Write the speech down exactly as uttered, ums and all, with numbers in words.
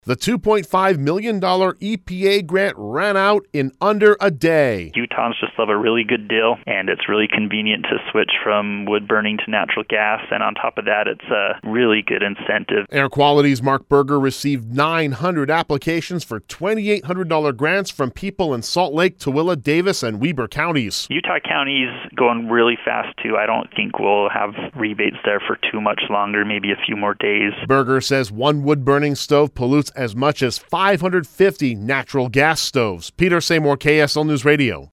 The two point five million dollars E P A grant ran out in under a day. Utahns just love a really good deal, and it's really convenient to switch from wood burning to natural gas, and on top of that, it's a really good incentive. Air Quality's Mark Berger received nine hundred applications for two thousand eight hundred dollars grants from people in Salt Lake, Tooele, Davis, and Weber counties. Utah County's going really fast, too. I don't think we'll have rebates there for too much longer, maybe a few more days. Berger says one wood-burning stove pollutes as much as five hundred fifty natural gas stoves. Peter Seymour, K S L News Radio.